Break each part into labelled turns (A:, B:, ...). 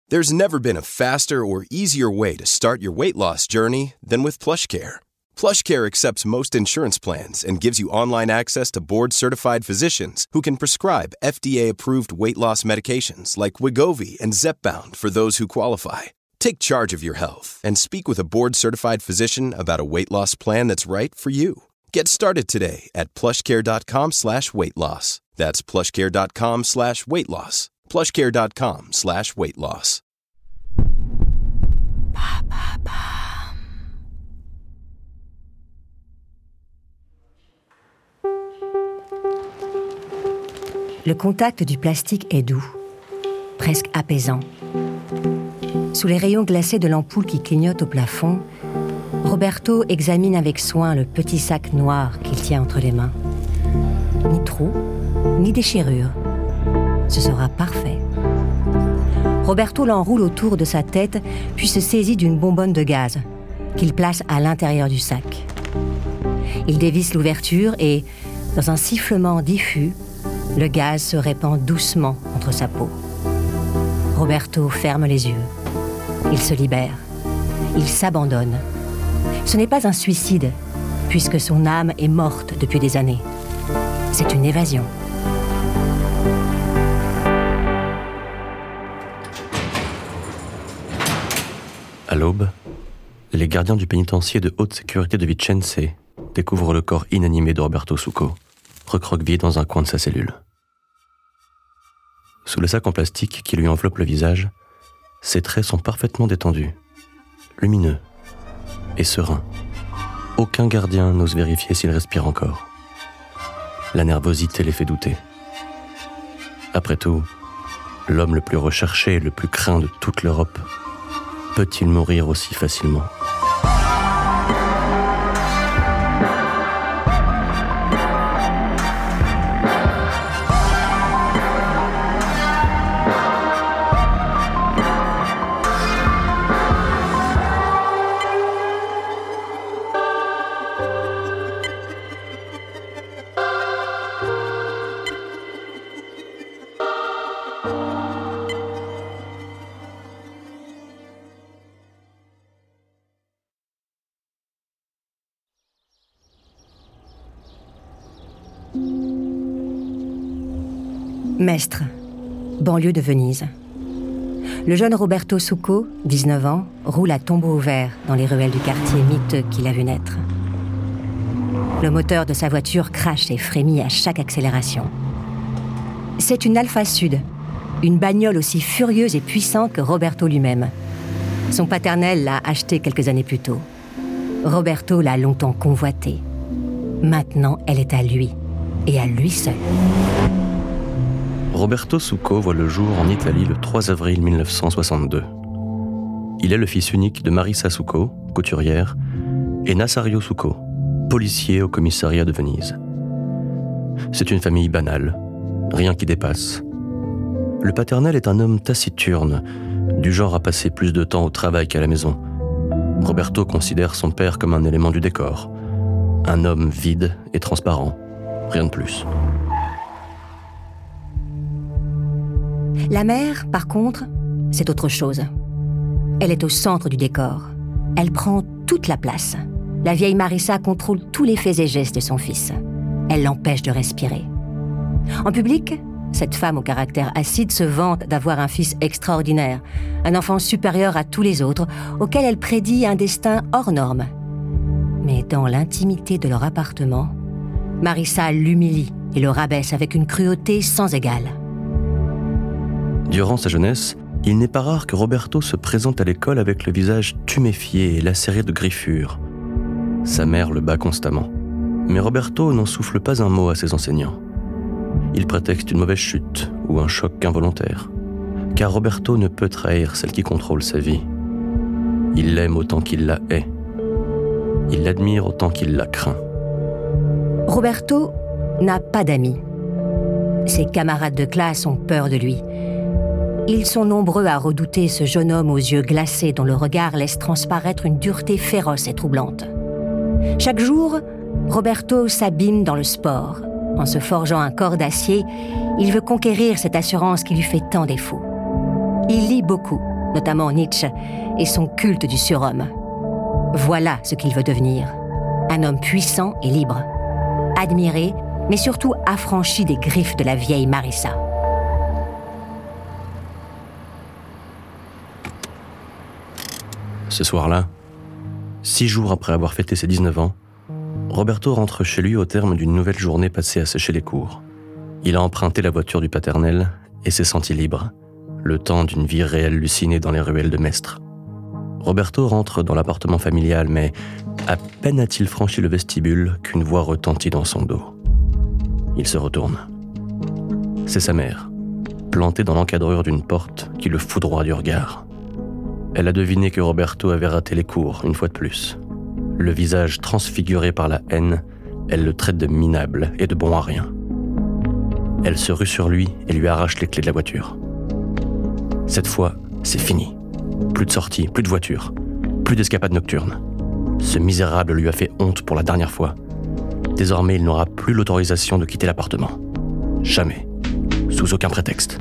A: There's never been a faster or easier way to start your weight loss journey than with PlushCare. PlushCare accepts most insurance plans and gives you online access to board-certified physicians who can prescribe FDA-approved weight loss medications like Wegovy and Zepbound for those who qualify. Take charge of your health and speak with a board-certified physician about a weight loss plan that's right for you. Get started today at plushcare.com/weight loss. That's plushcare.com/weight loss. plushcare.com/weight loss.
B: Le contact du plastique est doux, presque apaisant. Sous les rayons glacés de l'ampoule qui clignote au plafond, Roberto examine avec soin le petit sac noir qu'il tient entre les mains. Ni trou, ni déchirure. Ce sera parfait. Roberto l'enroule autour de sa tête, puis se saisit d'une bonbonne de gaz, qu'il place à l'intérieur du sac. Il dévisse l'ouverture et, dans un sifflement diffus, le gaz se répand doucement entre sa peau. Roberto ferme les yeux. Il se libère. Il s'abandonne. Ce n'est pas un suicide, puisque son âme est morte depuis des années. C'est une évasion.
C: À l'aube, les gardiens du pénitencier de haute sécurité de Vicence découvrent le corps inanimé de Roberto Succo, recroquevillé dans un coin de sa cellule. Sous le sac en plastique qui lui enveloppe le visage, ses traits sont parfaitement détendus, lumineux et sereins. Aucun gardien n'ose vérifier s'il respire encore. La nervosité les fait douter. Après tout, l'homme le plus recherché et le plus craint de toute l'Europe, peut-il mourir aussi facilement ?
B: Mestre, banlieue de Venise. Le jeune Roberto Succo, 19 ans, roule à tombeau ouvert dans les ruelles du quartier miteux qu'il a vu naître. Le moteur de sa voiture crache et frémit à chaque accélération. C'est une Alfa Sud, une bagnole aussi furieuse et puissante que Roberto lui-même. Son paternel l'a achetée quelques années plus tôt. Roberto l'a longtemps convoitée. Maintenant, elle est à lui, et à lui seul.
C: Roberto Succo voit le jour en Italie le 3 avril 1962. Il est le fils unique de Marissa Succo, couturière, et Nazario Succo, policier au commissariat de Venise. C'est une famille banale, rien qui dépasse. Le paternel est un homme taciturne, du genre à passer plus de temps au travail qu'à la maison. Roberto considère son père comme un élément du décor, un homme vide et transparent, rien de plus.
B: La mère, par contre, c'est autre chose. Elle est au centre du décor. Elle prend toute la place. La vieille Marissa contrôle tous les faits et gestes de son fils. Elle l'empêche de respirer. En public, cette femme au caractère acide se vante d'avoir un fils extraordinaire, un enfant supérieur à tous les autres, auquel elle prédit un destin hors norme. Mais dans l'intimité de leur appartement, Marissa l'humilie et le rabaisse avec une cruauté sans égale.
C: Durant sa jeunesse, il n'est pas rare que Roberto se présente à l'école avec le visage tuméfié et lacéré de griffures. Sa mère le bat constamment. Mais Roberto n'en souffle pas un mot à ses enseignants. Il prétexte une mauvaise chute ou un choc involontaire. Car Roberto ne peut trahir celle qui contrôle sa vie. Il l'aime autant qu'il la hait. Il l'admire autant qu'il la craint.
B: Roberto n'a pas d'amis. Ses camarades de classe ont peur de lui. Ils sont nombreux à redouter ce jeune homme aux yeux glacés dont le regard laisse transparaître une dureté féroce et troublante. Chaque jour, Roberto s'abîme dans le sport. En se forgeant un corps d'acier, il veut conquérir cette assurance qui lui fait tant défaut. Il lit beaucoup notamment Nietzsche et son culte du surhomme. Voilà ce qu'il veut devenir. Un homme puissant et libre. Admiré, mais surtout affranchi des griffes de la vieille Marissa.
C: Ce soir-là, 6 jours après avoir fêté ses 19 ans, Roberto rentre chez lui au terme d'une nouvelle journée passée à sécher les cours. Il a emprunté la voiture du paternel et s'est senti libre, le temps d'une vie réelle hallucinée dans les ruelles de Mestre. Roberto rentre dans l'appartement familial, mais à peine a-t-il franchi le vestibule qu'une voix retentit dans son dos. Il se retourne. C'est sa mère, plantée dans l'encadrure d'une porte qui le foudroie du regard. Elle a deviné que Roberto avait raté les cours, une fois de plus. Le visage transfiguré par la haine, elle le traite de minable et de bon à rien. Elle se rue sur lui et lui arrache les clés de la voiture. Cette fois, c'est fini. Plus de sortie, plus de voiture, plus d'escapade nocturne. Ce misérable lui a fait honte pour la dernière fois. Désormais, il n'aura plus l'autorisation de quitter l'appartement. Jamais. Sous aucun prétexte.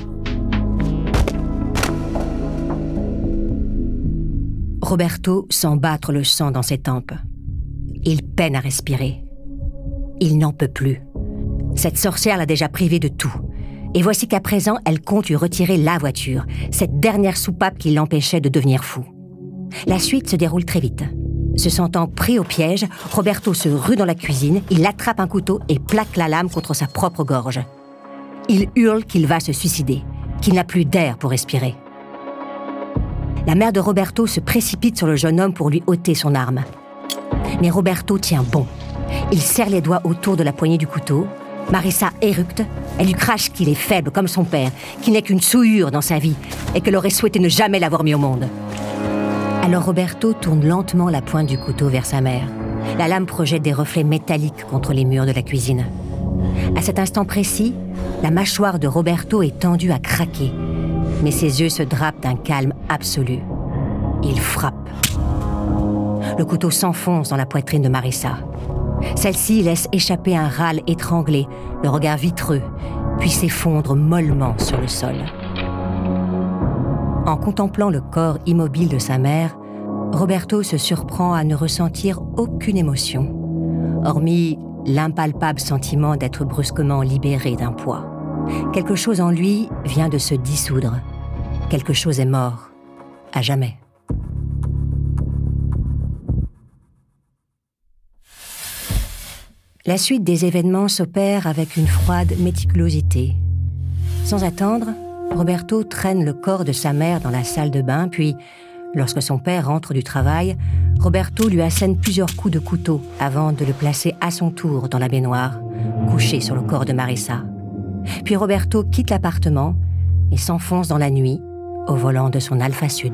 B: Roberto sent battre le sang dans ses tempes. Il peine à respirer. Il n'en peut plus. Cette sorcière l'a déjà privé de tout. Et voici qu'à présent, elle compte lui retirer la voiture, cette dernière soupape qui l'empêchait de devenir fou. La suite se déroule très vite. Se sentant pris au piège, Roberto se rue dans la cuisine, il attrape un couteau et plaque la lame contre sa propre gorge. Il hurle qu'il va se suicider, qu'il n'a plus d'air pour respirer. La mère de Roberto se précipite sur le jeune homme pour lui ôter son arme. Mais Roberto tient bon. Il serre les doigts autour de la poignée du couteau. Marissa éructe. Elle lui crache qu'il est faible comme son père, qu'il n'est qu'une souillure dans sa vie et qu'elle aurait souhaité ne jamais l'avoir mis au monde. Alors Roberto tourne lentement la pointe du couteau vers sa mère. La lame projette des reflets métalliques contre les murs de la cuisine. À cet instant précis, la mâchoire de Roberto est tendue à craquer, mais ses yeux se drapent d'un calme absolu. Il frappe. Le couteau s'enfonce dans la poitrine de Marissa. Celle-ci laisse échapper un râle étranglé, le regard vitreux, puis s'effondre mollement sur le sol. En contemplant le corps immobile de sa mère, Roberto se surprend à ne ressentir aucune émotion, hormis l'impalpable sentiment d'être brusquement libéré d'un poids. Quelque chose en lui vient de se dissoudre. Quelque chose est mort, à jamais. La suite des événements s'opère avec une froide méticulosité. Sans attendre, Roberto traîne le corps de sa mère dans la salle de bain, puis, lorsque son père rentre du travail, Roberto lui assène plusieurs coups de couteau avant de le placer à son tour dans la baignoire, couché sur le corps de Marissa. Puis Roberto quitte l'appartement et s'enfonce dans la nuit au volant de son Alfa Sud.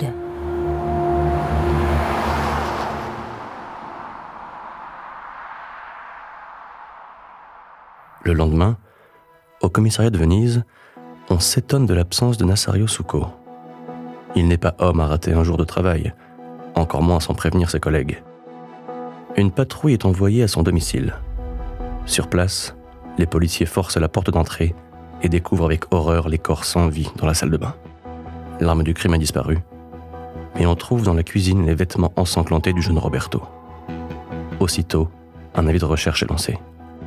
C: Le lendemain, au commissariat de Venise, on s'étonne de l'absence de Nasario Succo. Il n'est pas homme à rater un jour de travail, encore moins sans prévenir ses collègues. Une patrouille est envoyée à son domicile. Sur place, les policiers forcent la porte d'entrée et découvrent avec horreur les corps sans vie dans la salle de bain. L'arme du crime a disparu, mais on trouve dans la cuisine les vêtements ensanglantés du jeune Roberto. Aussitôt, un avis de recherche est lancé.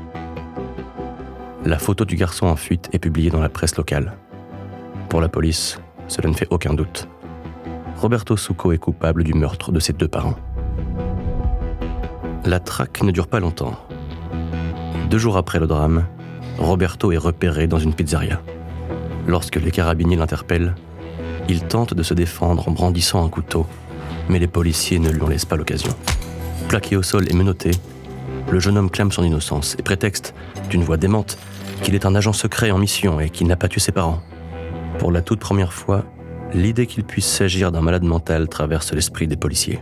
C: La photo du garçon en fuite est publiée dans la presse locale. Pour la police, cela ne fait aucun doute. Roberto Succo est coupable du meurtre de ses 2 parents. La traque ne dure pas longtemps. 2 jours après le drame, Roberto est repéré dans une pizzeria. Lorsque les carabiniers l'interpellent, il tente de se défendre en brandissant un couteau, mais les policiers ne lui en laissent pas l'occasion. Plaqué au sol et menotté, le jeune homme clame son innocence et prétexte, d'une voix démente, qu'il est un agent secret en mission et qu'il n'a pas tué ses parents. Pour la toute première fois, l'idée qu'il puisse s'agir d'un malade mental traverse l'esprit des policiers.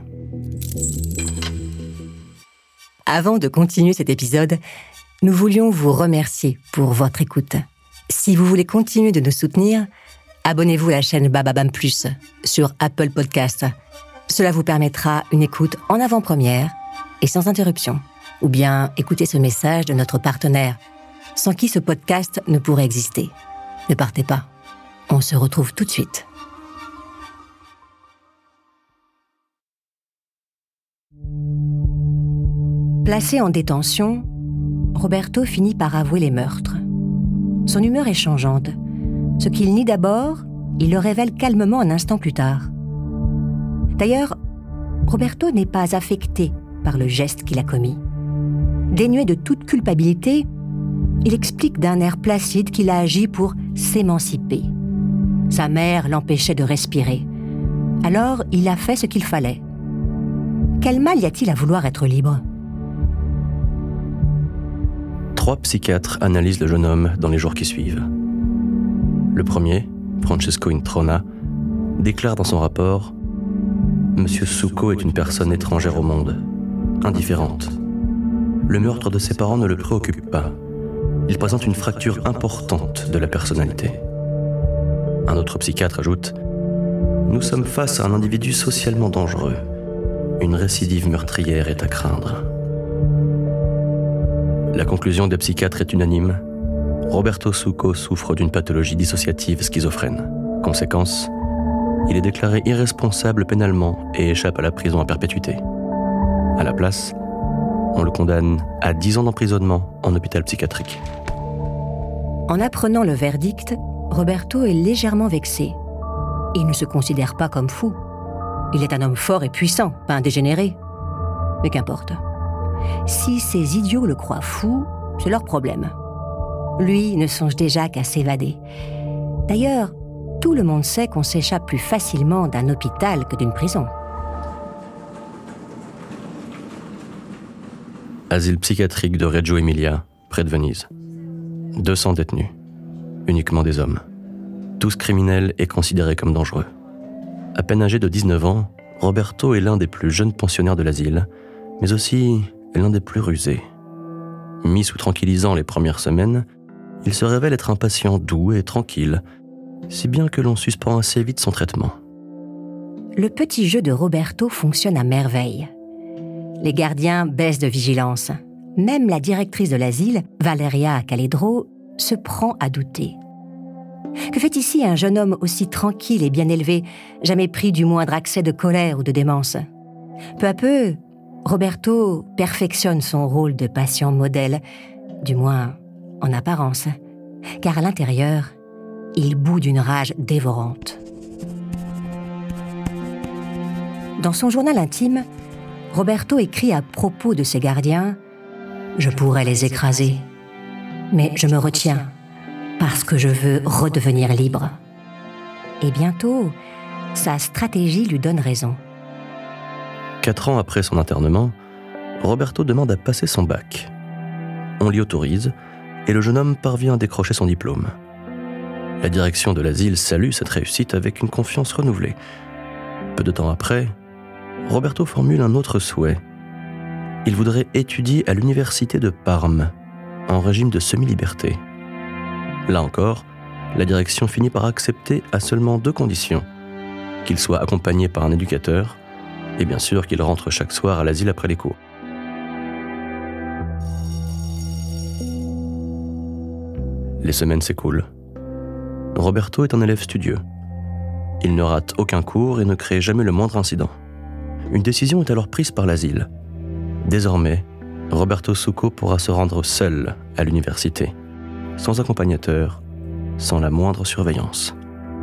B: Avant de continuer cet épisode, nous voulions vous remercier pour votre écoute. Si vous voulez continuer de nous soutenir, abonnez-vous à la chaîne Bababam Plus sur Apple Podcasts. Cela vous permettra une écoute en avant-première et sans interruption. Ou bien écoutez ce message de notre partenaire, sans qui ce podcast ne pourrait exister. Ne partez pas, on se retrouve tout de suite. Placé en détention, Roberto finit par avouer les meurtres. Son humeur est changeante. Ce qu'il nie d'abord, il le révèle calmement un instant plus tard. D'ailleurs, Roberto n'est pas affecté par le geste qu'il a commis. Dénué de toute culpabilité, il explique d'un air placide qu'il a agi pour s'émanciper. Sa mère l'empêchait de respirer. Alors, il a fait ce qu'il fallait. Quel mal y a-t-il à vouloir être libre ?
C: 3 psychiatres analysent le jeune homme dans les jours qui suivent. Le premier, Francesco Introna, déclare dans son rapport « Monsieur Succo est une personne étrangère au monde, indifférente. Le meurtre de ses parents ne le préoccupe pas. Il présente une fracture importante de la personnalité. » Un autre psychiatre ajoute « Nous sommes face à un individu socialement dangereux. Une récidive meurtrière est à craindre. » La conclusion des psychiatres est unanime. Roberto Succo souffre d'une pathologie dissociative schizophrène. Conséquence, il est déclaré irresponsable pénalement et échappe à la prison à perpétuité. À la place, on le condamne à 10 ans d'emprisonnement en hôpital psychiatrique.
B: En apprenant le verdict, Roberto est légèrement vexé. Il ne se considère pas comme fou. Il est un homme fort et puissant, pas un dégénéré. Mais qu'importe. Si ces idiots le croient fou, c'est leur problème. Lui ne songe déjà qu'à s'évader. D'ailleurs, tout le monde sait qu'on s'échappe plus facilement d'un hôpital que d'une prison.
C: Asile psychiatrique de Reggio Emilia, près de Venise. 200 détenus, uniquement des hommes. Tous criminels et considérés comme dangereux. À peine âgé de 19 ans, Roberto est l'un des plus jeunes pensionnaires de l'asile, mais aussi l'un des plus rusés. Mis sous tranquillisant les premières semaines, il se révèle être un patient doux et tranquille, si bien que l'on suspend assez vite son traitement.
B: Le petit jeu de Roberto fonctionne à merveille. Les gardiens baissent de vigilance. Même la directrice de l'asile, Valeria Caledro, se prend à douter. Que fait ici un jeune homme aussi tranquille et bien élevé, jamais pris du moindre accès de colère ou de démence ? Peu à peu, Roberto perfectionne son rôle de patient modèle, du moins en apparence, car à l'intérieur, il bout d'une rage dévorante. Dans son journal intime, Roberto écrit à propos de ses gardiens « Je pourrais les écraser, mais je me retiens parce que je veux redevenir libre. » Et bientôt, sa stratégie lui donne raison.
C: 4 ans après son internement, Roberto demande à passer son bac. On l'y autorise et le jeune homme parvient à décrocher son diplôme. La direction de l'asile salue cette réussite avec une confiance renouvelée. Peu de temps après, Roberto formule un autre souhait. Il voudrait étudier à l'université de Parme, en régime de semi-liberté. Là encore, la direction finit par accepter à seulement 2 conditions. Qu'il soit accompagné par un éducateur et bien sûr qu'il rentre chaque soir à l'asile après les cours. Les semaines s'écoulent. Roberto est un élève studieux. Il ne rate aucun cours et ne crée jamais le moindre incident. Une décision est alors prise par l'asile. Désormais, Roberto Succo pourra se rendre seul à l'université, sans accompagnateur, sans la moindre surveillance.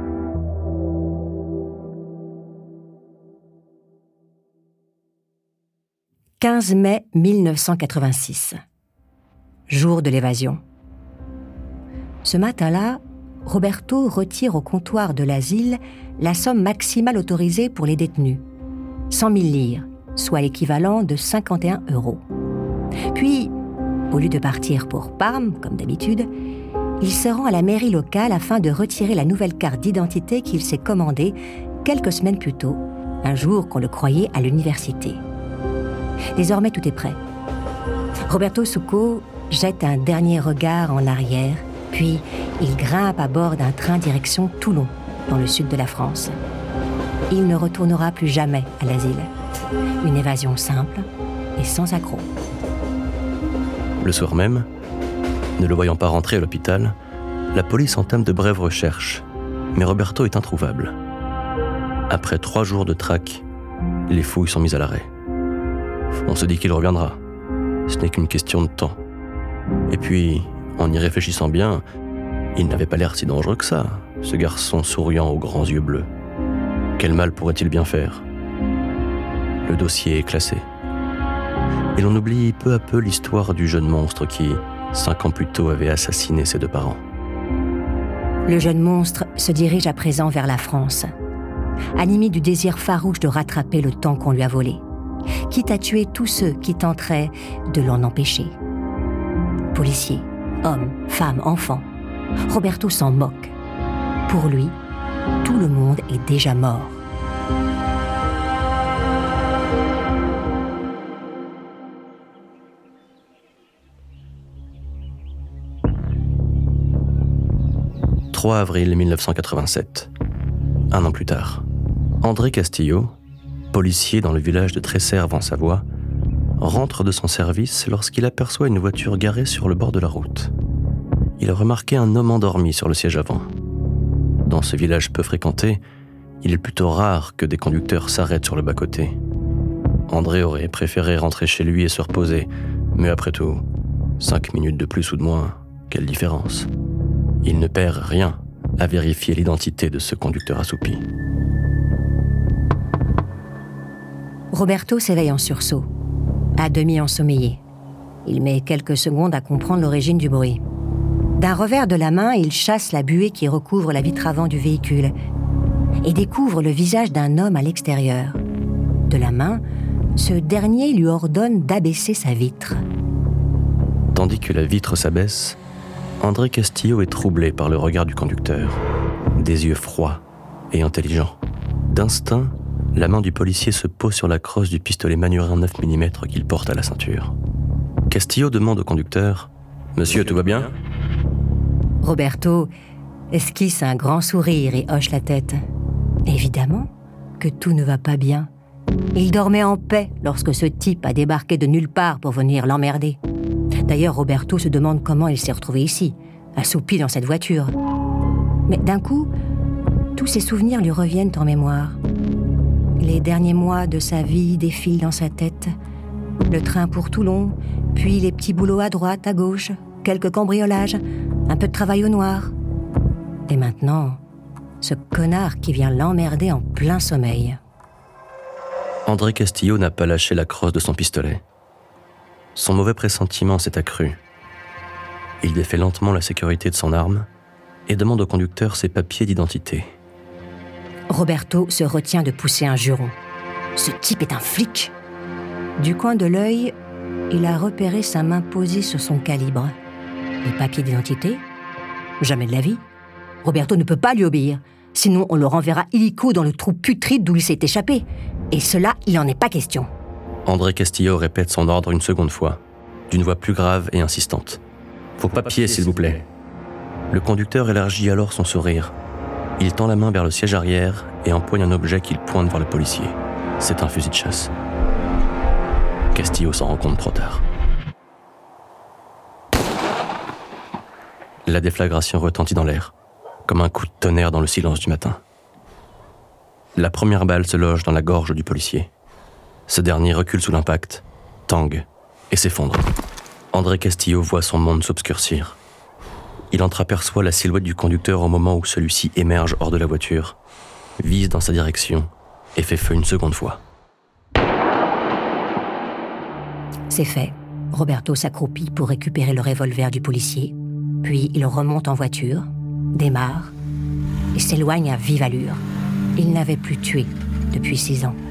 B: « 15 mai 1986. Jour de l'évasion. Ce matin-là, Roberto retire au comptoir de l'asile la somme maximale autorisée pour les détenus, 100 000 lire, soit l'équivalent de 51 €. Puis, au lieu de partir pour Parme, comme d'habitude, il se rend à la mairie locale afin de retirer la nouvelle carte d'identité qu'il s'est commandée quelques semaines plus tôt, un jour qu'on le croyait à l'université. Désormais, tout est prêt. Roberto Succo jette un dernier regard en arrière, puis il grimpe à bord d'un train direction Toulon, dans le sud de la France. Il ne retournera plus jamais à l'asile. Une évasion simple et sans accroc.
C: Le soir même, ne le voyant pas rentrer à l'hôpital, la police entame de brèves recherches, mais Roberto est introuvable. Après 3 jours de traque, les fouilles sont mises à l'arrêt. On se dit qu'il reviendra. Ce n'est qu'une question de temps. Et puis, en y réfléchissant bien, il n'avait pas l'air si dangereux que ça, ce garçon souriant aux grands yeux bleus. Quel mal pourrait-il bien faire ? Le dossier est classé. Et l'on oublie peu à peu l'histoire du jeune monstre qui, 5 ans plus tôt, avait assassiné ses 2 parents.
B: Le jeune monstre se dirige à présent vers la France, animé du désir farouche de rattraper le temps qu'on lui a volé, quitte à tuer tous ceux qui tenteraient de l'en empêcher. Policiers, hommes, femmes, enfants, Roberto s'en moque. Pour lui, tout le monde est déjà mort. «
C: 3 avril 1987. Un an plus tard. André Castillo, policier dans le village de Tresserve en Savoie, rentre de son service lorsqu'il aperçoit une voiture garée sur le bord de la route. Il a remarqué un homme endormi sur le siège avant. Dans ce village peu fréquenté, il est plutôt rare que des conducteurs s'arrêtent sur le bas-côté. André aurait préféré rentrer chez lui et se reposer, mais après tout, 5 minutes de plus ou de moins, quelle différence ? Il ne perd rien à vérifier l'identité de ce conducteur assoupi.
B: Roberto s'éveille en sursaut, à demi ensommeillé. Il met quelques secondes à comprendre l'origine du bruit. D'un revers de la main, il chasse la buée qui recouvre la vitre avant du véhicule et découvre le visage d'un homme à l'extérieur. De la main, ce dernier lui ordonne d'abaisser sa vitre.
C: Tandis que la vitre s'abaisse, André Castillo est troublé par le regard du conducteur. Des yeux froids et intelligents. D'instinct, la main du policier se pose sur la crosse du pistolet Manurin 9 mm qu'il porte à la ceinture. Castillo demande au conducteur « Monsieur, tout va bien ?»
B: Roberto esquisse un grand sourire et hoche la tête. Évidemment que tout ne va pas bien. Il dormait en paix lorsque ce type a débarqué de nulle part pour venir l'emmerder. D'ailleurs, Roberto se demande comment il s'est retrouvé ici, assoupi dans cette voiture. Mais d'un coup, tous ses souvenirs lui reviennent en mémoire. Les derniers mois de sa vie défilent dans sa tête. Le train pour Toulon, puis les petits boulots à droite, à gauche, quelques cambriolages, un peu de travail au noir. Et maintenant, ce connard qui vient l'emmerder en plein sommeil.
C: André Castillo n'a pas lâché la crosse de son pistolet. Son mauvais pressentiment s'est accru. Il défait lentement la sécurité de son arme et demande au conducteur ses papiers d'identité.
B: Roberto se retient de pousser un juron. Ce type est un flic. Du coin de l'œil, il a repéré sa main posée sur son calibre. Les papiers d'identité ? Jamais de la vie. Roberto ne peut pas lui obéir. Sinon, on le renverra illico dans le trou putride d'où il s'est échappé. Et cela, il n'en est pas question.
C: André Castillo répète son ordre une seconde fois, d'une voix plus grave et insistante. « Vos papiers, s'il vous plaît. » Le conducteur élargit alors son sourire. Il tend la main vers le siège arrière et empoigne un objet qu'il pointe vers le policier. C'est un fusil de chasse. Castillo s'en rend compte trop tard. La déflagration retentit dans l'air, comme un coup de tonnerre dans le silence du matin. La première balle se loge dans la gorge du policier. Ce dernier recule sous l'impact, tangue et s'effondre. André Castillo voit son monde s'obscurcir. Il entreaperçoit la silhouette du conducteur au moment où celui-ci émerge hors de la voiture, vise dans sa direction et fait feu une seconde fois.
B: C'est fait. Roberto s'accroupit pour récupérer le revolver du policier. Puis il remonte en voiture, démarre et s'éloigne à vive allure. Il n'avait plus tué depuis 6 ans.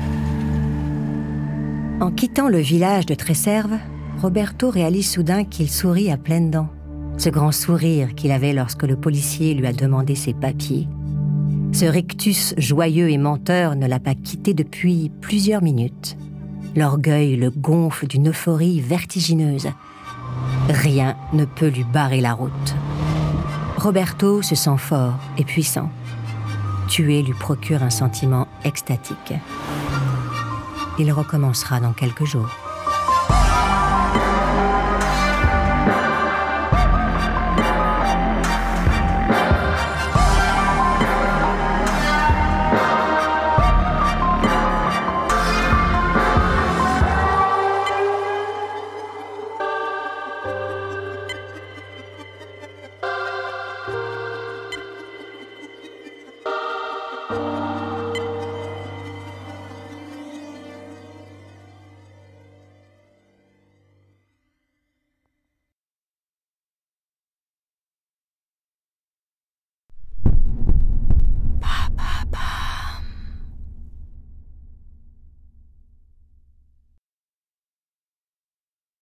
B: En quittant le village de Tresserve, Roberto réalise soudain qu'il sourit à pleines dents. Ce grand sourire qu'il avait lorsque le policier lui a demandé ses papiers. Ce rictus joyeux et menteur ne l'a pas quitté depuis plusieurs minutes. L'orgueil le gonfle d'une euphorie vertigineuse. Rien ne peut lui barrer la route. Roberto se sent fort et puissant. Tuer lui procure un sentiment extatique. Il recommencera dans quelques jours.